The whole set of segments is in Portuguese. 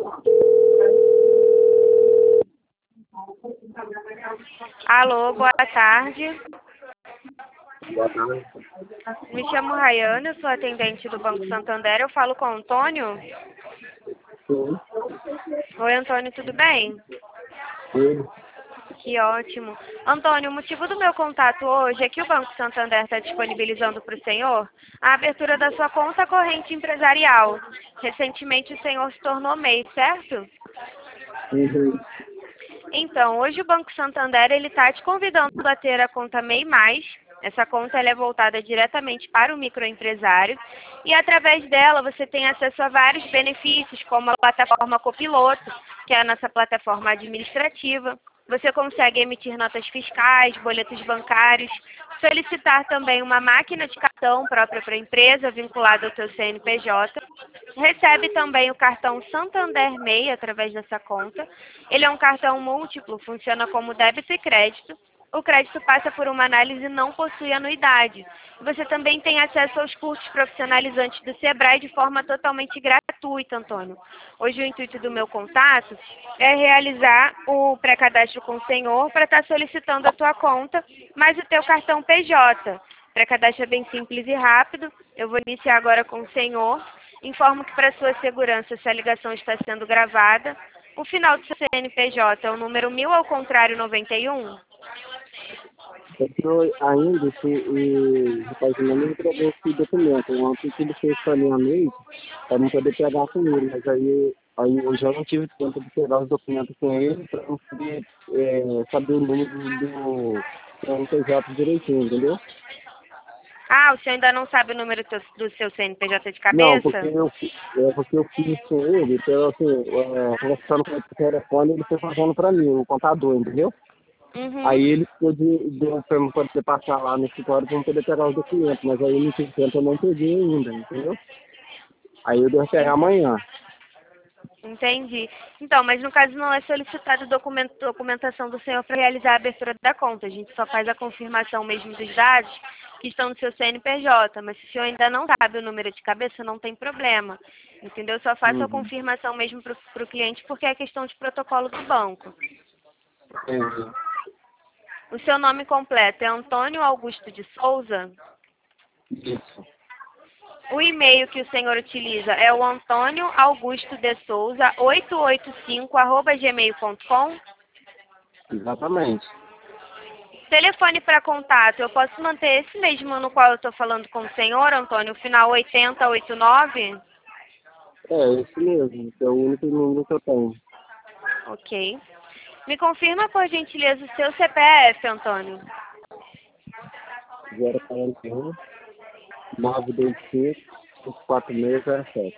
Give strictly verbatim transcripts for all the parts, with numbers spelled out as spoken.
Alô, boa tarde. Boa tarde. Me chamo Rayana, eu sou atendente do Banco Santander. Eu falo com o Antônio. Sim. Oi, Antônio, tudo bem? Tudo. Que ótimo. Antônio, o motivo do meu contato hoje é que o Banco Santander está disponibilizando para o senhor a abertura da sua conta corrente empresarial. Recentemente o senhor se tornou M E I, certo? Uhum. Então, hoje o Banco Santander ele está te convidando a ter a conta M E I mais. Essa conta ela é voltada diretamente para o microempresário e através dela você tem acesso a vários benefícios, como a plataforma Copiloto, que é a nossa plataforma administrativa. Você consegue emitir notas fiscais, boletos bancários, solicitar também uma máquina de cartão própria para a empresa, vinculada ao seu C N P J. Recebe também o cartão Santander M E I através dessa conta. Ele é um cartão múltiplo, funciona como débito e crédito. O crédito passa por uma análise e não possui anuidade. Você também tem acesso aos cursos profissionalizantes do Sebrae de forma totalmente gratuita, Antônio. Hoje o intuito do meu contato é realizar o pré-cadastro com o senhor para estar solicitando a tua conta, mais o teu cartão P J. O pré-cadastro é bem simples e rápido. Eu vou iniciar agora com o senhor. Informo que para sua segurança essa ligação está sendo gravada. O final do seu C N P J é o número mil ao contrário noventa e um? Eu ainda, esse, e, rapaz, eu não me entregou esse documento. Ontem que ele fez para mim à noite, para não poder pegar com ele, mas aí, aí eu já não tive tempo de pegar os documentos com ele para não poder é, saber o número do, do C N P J direitinho, entendeu? Ah, o senhor ainda não sabe o número do, do seu C N P J de Não, porque cabeça? eu, fi- é, porque eu fiz com ele, então, assim, é, conversando com ele por telefone, ele foi fazendo para mim, o contador, entendeu? Uhum. Aí ele ficou de, deu para eu poder passar lá no escritório para eu poder pegar os documentos, mas aí não tive tempo, eu não peguei ainda, entendeu? Aí eu devo pegar En- amanhã. Entendi. Então, mas no caso não é solicitado documento, documentação do senhor para realizar a abertura da conta. A gente só faz a confirmação mesmo dos dados que estão no seu C N P J. Mas se o senhor ainda não sabe o número de cabeça, não tem problema. Entendeu? Só faço a Uhum. confirmação mesmo para o cliente porque é questão de protocolo do banco. Entendi. O seu nome completo é Antônio Augusto de Souza? Isso, O e-mail que o senhor utiliza é o Antônio Augusto de Souza oito oito cinco arroba gmail ponto com. exatamente. Telefone para contato, eu posso manter esse mesmo no qual eu estou falando com o senhor, Antônio, final oitenta oitenta e nove? É, esse mesmo, que é o único número que eu tenho. Ok. Me confirma, por gentileza, o seu C P F, Antônio. zero quarenta e um, nove dois cinco, cinco quatro seis zero sete.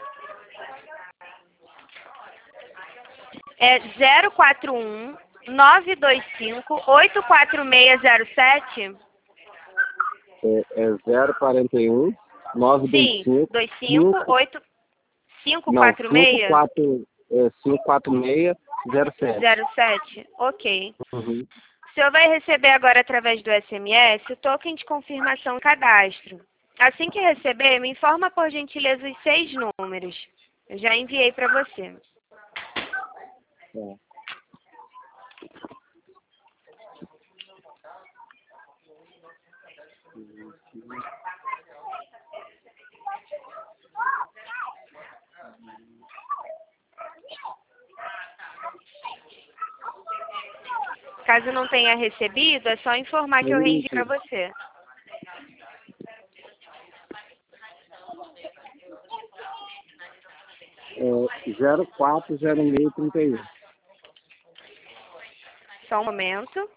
É zero quatro um nove dois cinco oito quatro seis zero sete? É, é zero quarenta e um, nove dois Sim, cinco, dois cinco cinco, oito cinco não, quatro cinco seis quatro, é, cinco quatro seis zero sete. zero sete. Ok. Uhum. O senhor vai receber agora através do S M S o token de confirmação e cadastro. Assim que receber, me informa por gentileza os seis números. Eu já enviei para você. É. Caso não tenha recebido, é só informar que eu reenvio para você. É, zero quatro zero seis trinta e um. Só um momento.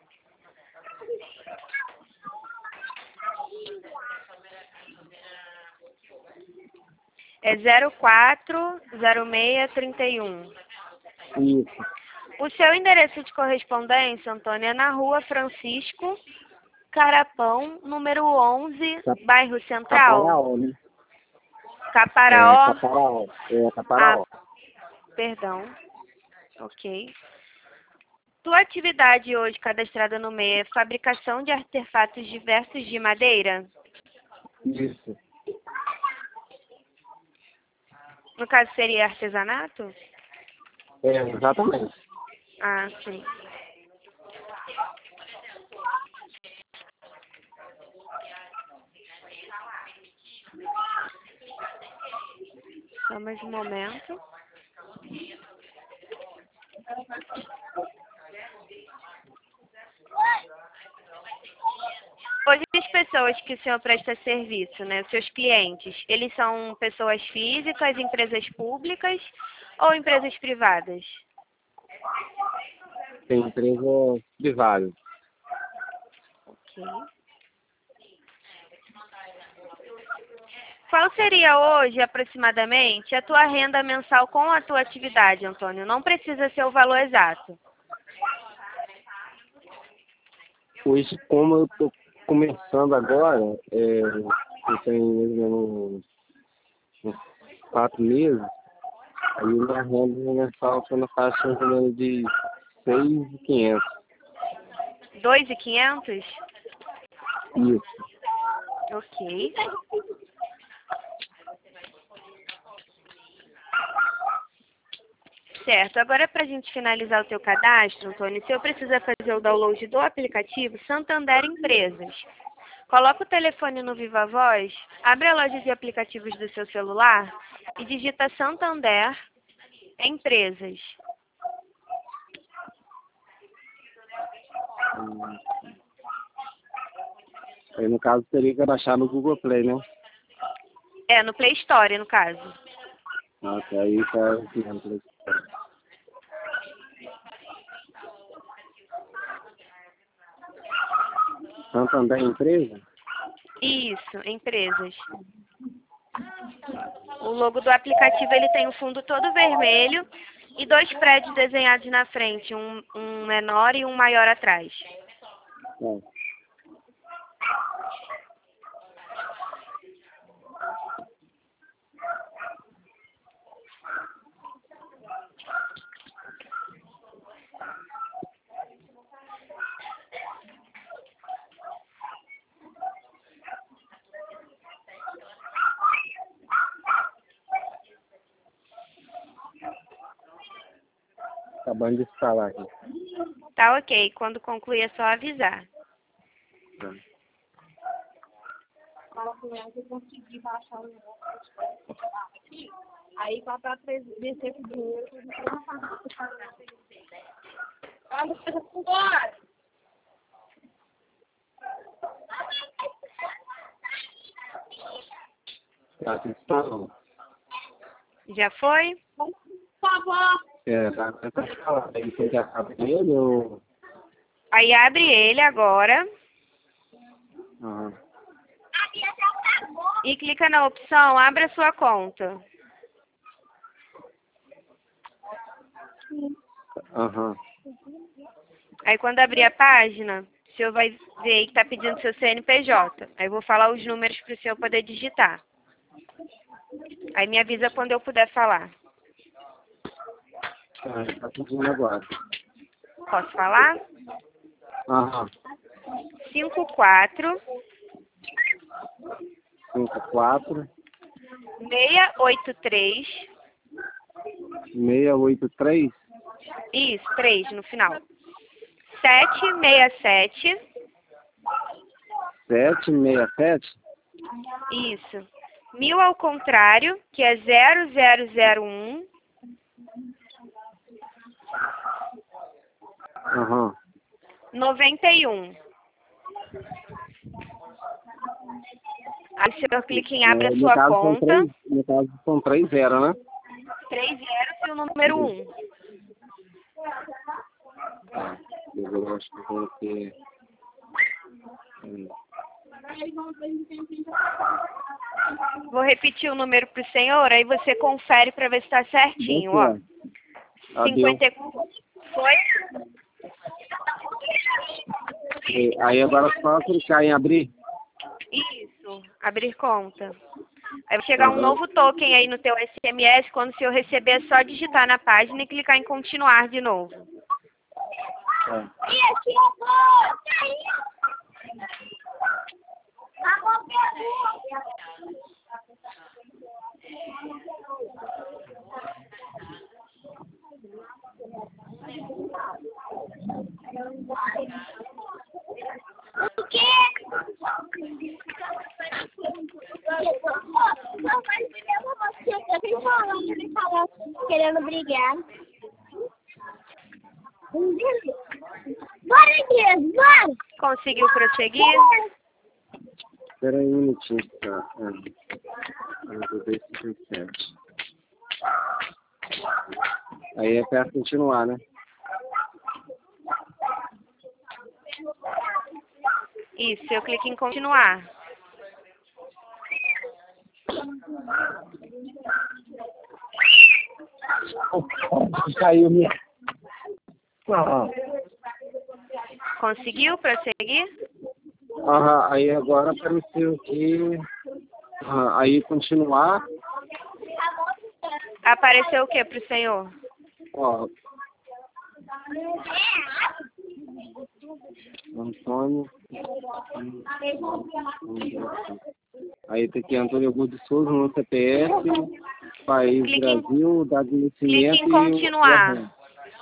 É zero quatro zero seis trinta e um. Isso. O seu endereço de correspondência, Antônio, é na rua Francisco Carapão, número onze, Cap- bairro Central. Caparaó, né? É, Caparaó. Caparaó. É, Ah, Caparaó. perdão. Ok. Tua atividade hoje cadastrada no M E I é fabricação de artefatos diversos de madeira? Isso. No caso, seria artesanato? É, exatamente. Ah, sim. Só mais um momento. Hoje as pessoas que o senhor presta serviço, né, os seus clientes, eles são pessoas físicas, empresas públicas ou empresas privadas? Tem empresa privada. Ok. Qual seria hoje, aproximadamente, a tua renda mensal com a tua atividade, Antônio? Não precisa ser o valor exato. Hoje, como eu estou começando agora, é, eu tenho mais ou menos uns quatro meses, aí minha renda mensal está na faixa mais ou menos de seis mil e quinhentos. dois mil e quinhentos? Isso. Ok. Certo. Agora, para a gente finalizar o teu cadastro, Antônio, o senhor precisa fazer o download do aplicativo Santander Empresas. Coloca o telefone no Viva Voz, abre a loja de aplicativos do seu celular e digita Santander Empresas. Hum. Aí, no caso, teria que baixar no Google Play, né? É, no Play Store, no caso. Nossa, aí tá entendendo. Santander Empresa? Isso, Empresas. O logo do aplicativo ele tem o fundo todo vermelho e dois prédios desenhados na frente, um, um menor e um maior atrás. É. Acabando de instalar aqui. Tá ok, quando concluir é só avisar. Tá. Fala com ela que eu consegui baixar o negócio aqui. Aí vai pra descer com o dinheiro, eu não tenho pagar. Olha, você com embora. Tá, se instalou. Já foi? Por favor. É, tá, tá instalado. Aí tem que acabar ele ou... Aí abre ele agora Aham. e clica na opção Abra sua conta. Aham. Aí quando abrir a página, o senhor vai ver aí que está pedindo seu C N P J. Aí eu vou falar os números para o senhor poder digitar. Aí me avisa quando eu puder falar. Tá, tá pedindo agora. Posso falar? Aham. cinco quatro cinco, quatro, seis oito três. seis, oito, três. Isso, três no final. sete seis sete. sete, seis, sete. Isso. Mil ao contrário, que é zero zero zero um. Aham. noventa e um. Aí o senhor clica em Abra É, no sua caso são conta. três, no caso são três zero, né? Três zeros e o número um. Tá. Eu acho que vou ter... Hum. Vou repetir o número para o senhor, aí você confere para ver se está certinho, ó. cinquenta e quatro. Foi? E aí agora só clicar em abrir. Isso, abrir conta. Aí vai chegar um novo token aí no teu S M S, quando o senhor receber é só digitar na página e clicar em continuar de novo. É. Obrigada. Bora, Deus, bora! Conseguiu prosseguir? Espera aí um minutinho, tá? Ah, vou ver se tem certo. Aí é para continuar, né? Isso, eu clico em continuar. Caiu minha. Ah. Conseguiu prosseguir? Aham, aí agora apareceu aqui. Ah, aí continuar. Apareceu o que para o senhor? Ó. Antônio. Aí tem aqui Antônio Augusto de Souza, no C P F, país Clique em- Brasil, data de Clique nascimento em e o- continuar. e a-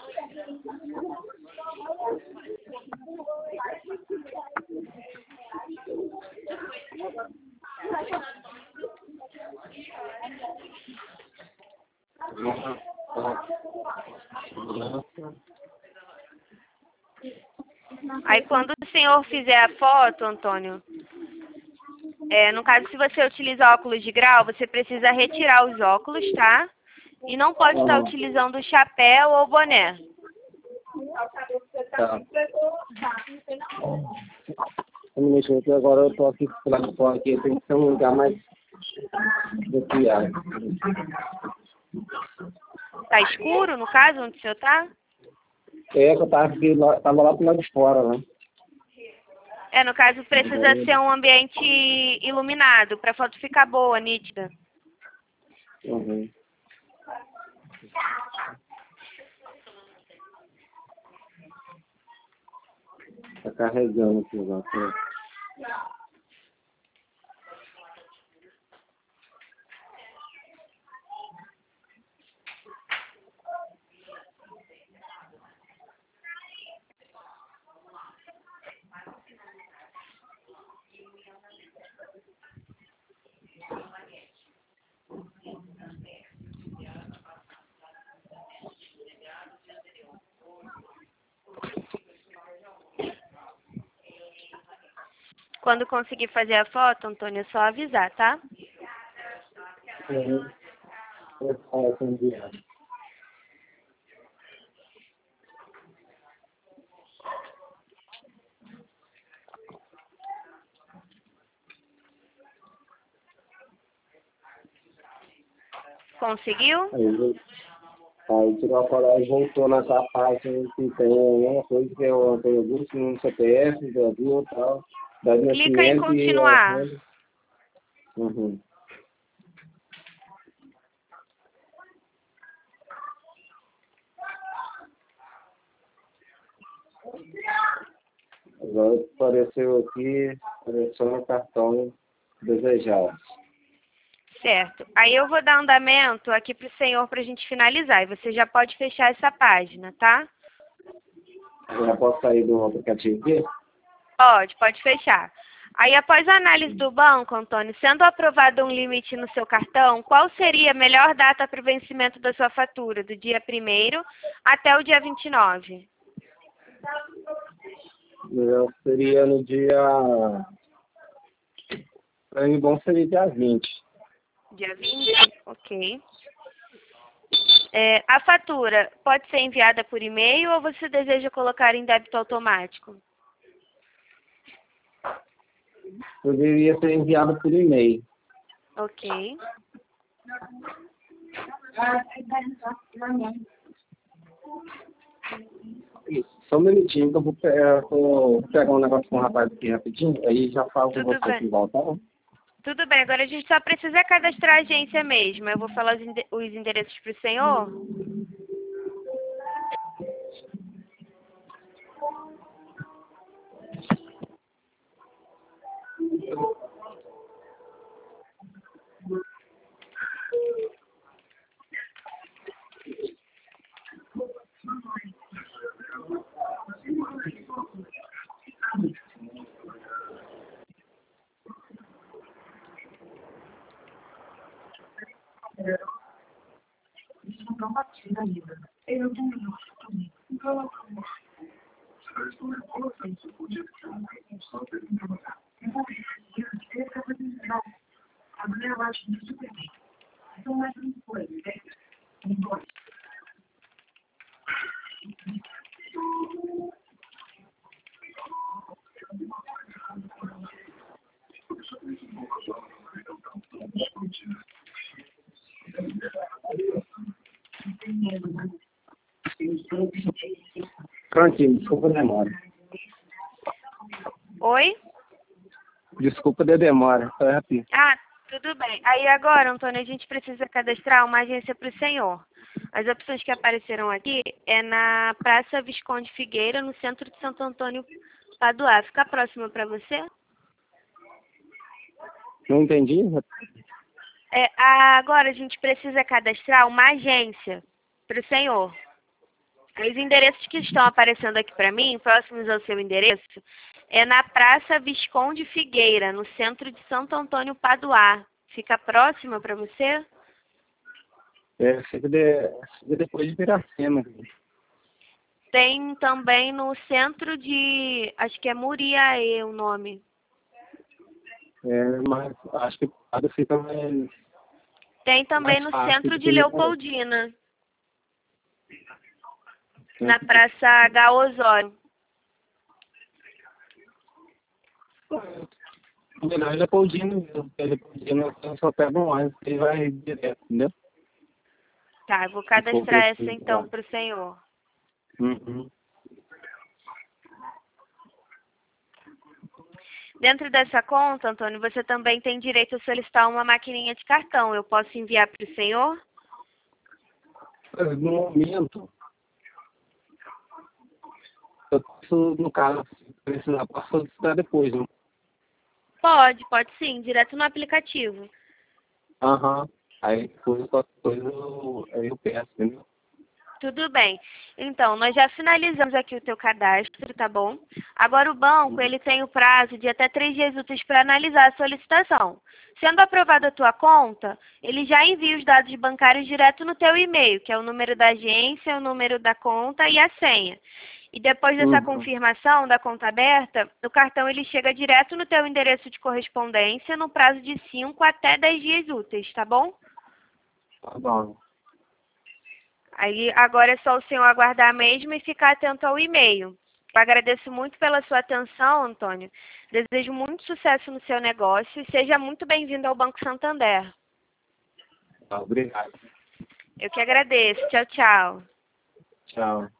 Aí quando o senhor fizer a foto, Antônio, é, no caso se você utiliza óculos de grau, você precisa retirar os óculos, tá? E não pode estar Aham. utilizando o chapéu ou boné. Tá. Um minutinho aqui, agora eu tô aqui pela fora aqui, tem que ser um lugar mais desviado. Tá escuro, no caso, onde o senhor tá? É que eu tava, aqui, lá- tava lá pro lado de fora, né? É, no caso precisa ser um ambiente iluminado, para a foto ficar boa, nítida. Uhum. Tá carregando aqui agora. Tá? Quando conseguir fazer a foto, Antônio, é só avisar, tá? Uhum. É, tá enviado. Conseguiu? Aí, aí tirou a foto e voltou nessa página que tem uma coisa que é o Antônio Augusto no C P F, Brasil e tal, da Clica em nascimento e continuar. a... Uhum. Agora apareceu aqui, seleciona cartão desejado. Certo. Aí eu vou dar andamento aqui para o senhor para a gente finalizar. E você já pode fechar essa página, tá? Eu já posso sair do aplicativo aqui? Pode, pode fechar. Aí após a análise do banco, Antônio, sendo aprovado um limite no seu cartão, qual seria a melhor data para o vencimento da sua fatura? Do dia primeiro até o dia vinte e nove? Eu seria no dia... Para mim, bom seria dia vinte. Dia vinte? Ok. É, a fatura pode ser enviada por e-mail ou você deseja colocar em débito automático? Poderia ser enviado por e-mail. Ok. Só um minutinho que eu vou, pe- eu vou pegar um negócio com o rapaz aqui rapidinho, aí já falo com Tudo você bem. de volta, tá bom? Tudo bem, agora a gente só precisa cadastrar a agência mesmo. Eu vou falar os, ende- os endereços para o senhor. Prontinho, desculpa a demora. Oi? Desculpa da demora, foi rápido. Ah, tudo bem. Aí agora, Antônio, a gente precisa cadastrar uma agência para o senhor. As opções que apareceram aqui é na Praça Visconde Figueira, no centro de Santo Antônio Paduá. Fica próximo para você? Não entendi? É, agora a gente precisa cadastrar uma agência para o senhor. Os endereços que estão aparecendo aqui para mim, próximos ao seu endereço, é na Praça Visconde Figueira, no centro de Santo Antônio Paduá. Fica próxima para você? É, fica, de, fica depois de Piracema. Tem também no centro de, acho que é Muriaé o nome. É, mas acho que cada fica mais... Tem também no centro de Leopoldina, na Praça H. Osório. O melhor é Leopoldina, porque Leopoldina só pega um ônibus e vai direto, entendeu? Tá, eu vou cadastrar essa então para o senhor. Uhum. Dentro dessa conta, Antônio, você também tem direito a solicitar uma maquininha de cartão. Eu posso enviar para o senhor? No momento, eu posso, no caso, precisar, posso solicitar depois, né? Pode, pode sim, direto no aplicativo. Aham. Uhum. Aí depois, qualquer coisa, eu, aí eu peço, entendeu? Tudo bem. Então, nós já finalizamos aqui o teu cadastro, tá bom? Agora o banco, ele tem o prazo de até três dias úteis para analisar a solicitação. Sendo aprovada a tua conta, ele já envia os dados bancários direto no teu e-mail, que é o número da agência, o número da conta e a senha. E depois dessa Uhum. confirmação da conta aberta, o cartão ele chega direto no teu endereço de correspondência no prazo de cinco até dez dias úteis, tá bom? Tá bom. Aí agora é só o senhor aguardar mesmo e ficar atento ao e-mail. Eu agradeço muito pela sua atenção, Antônio. Desejo muito sucesso no seu negócio e seja muito bem-vindo ao Banco Santander. Tá, obrigado. Eu que agradeço. Tchau, tchau. Tchau.